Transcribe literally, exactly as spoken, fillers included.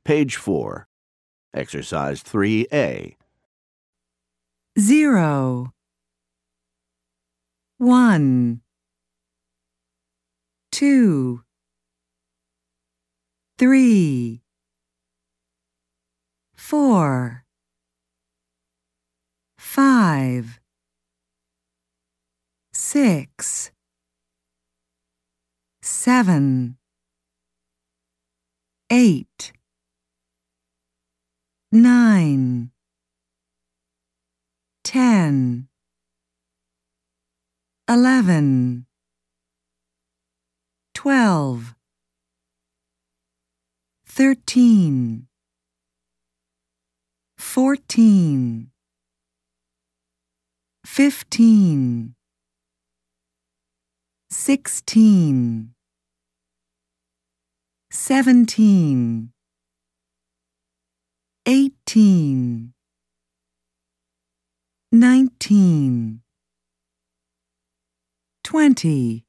Page four. Exercise three A. Zero. One. Two. Three. Four. Five. Six. Seven. Eight. Nine. Ten. Eleven. Twelve. Thirteen. Fourteen. Fifteen. Sixteen. Seventeen. Eighteen. Nineteen. Twenty.